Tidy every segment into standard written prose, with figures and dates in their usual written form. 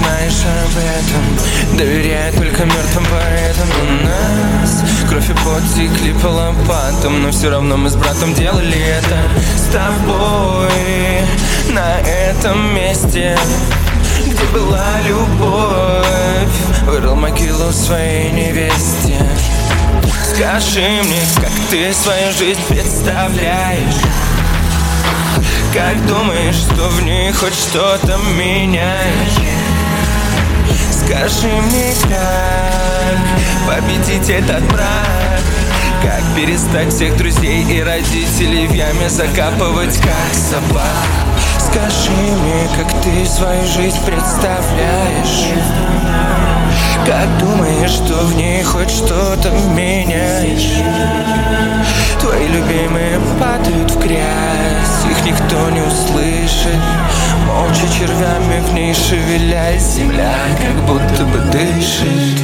знаешь об этом. Доверяю только мертвым поэтам. У нас кровь и пот текли по лопатам, но все равно мы с братом делали это с тобой на этом месте, где была любовь. Вырыл могилу своей невесте. Скажи мне, как ты свою жизнь представляешь? Как думаешь, что в ней хоть что-то меняешь? Скажи мне, как победить этот брак? Как перестать всех друзей и родителей в яме закапывать, как собак? Скажи мне, как ты свою жизнь представляешь? Как думаешь, что в ней хоть что-то меняешь? Твои любимые падают в грязь, их никто не услышит. Молча червями в ней шевелясь, земля как будто бы дышит.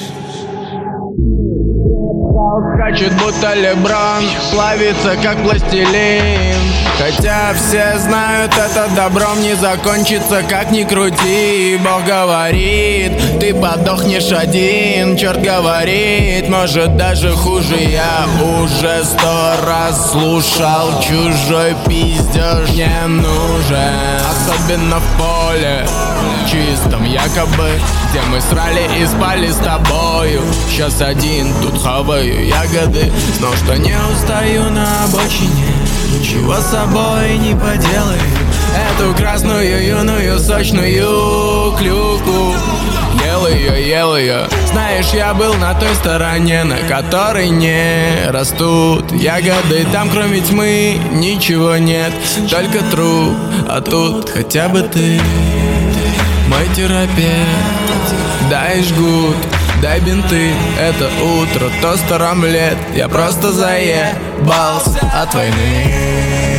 Скачет будто Леброн, плавится как пластилин. Хотя все знают, это добром не закончится, как ни крути. Бог говорит, ты подохнешь один. Черт говорит, может даже хуже. Я уже 100 раз слушал, чужой пиздеж не нужен. Особенно в поле чистом якобы, где мы срали и спали с тобою. Сейчас один тут хаваю ягоды, знал, что не устаю на обочине. Ничего с собой не поделаю. Эту красную, юную, сочную клюку ел ее. Знаешь, я был на той стороне, на которой не растут ягоды. Там кроме тьмы ничего нет, только труп. А тут хотя бы ты, мой терапевт. Дай жгут, дай бинты, это утро, тостер омлет. Я просто заебался от войны.